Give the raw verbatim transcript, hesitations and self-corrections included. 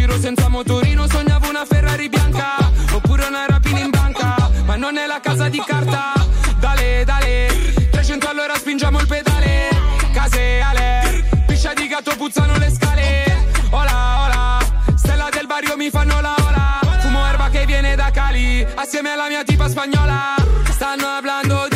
giro senza motorino, sognavo una Ferrari bianca, oppure una rapina in banca, ma non è la casa di carta. Dale, dale, trecento all'ora spingiamo il pedale. Case ale, piscia di gatto puzzano le scale. Ola, ola, stella del barrio mi fanno la ola. Fumo erba che viene da Cali, assieme alla mia tipa spagnola. Stanno hablando di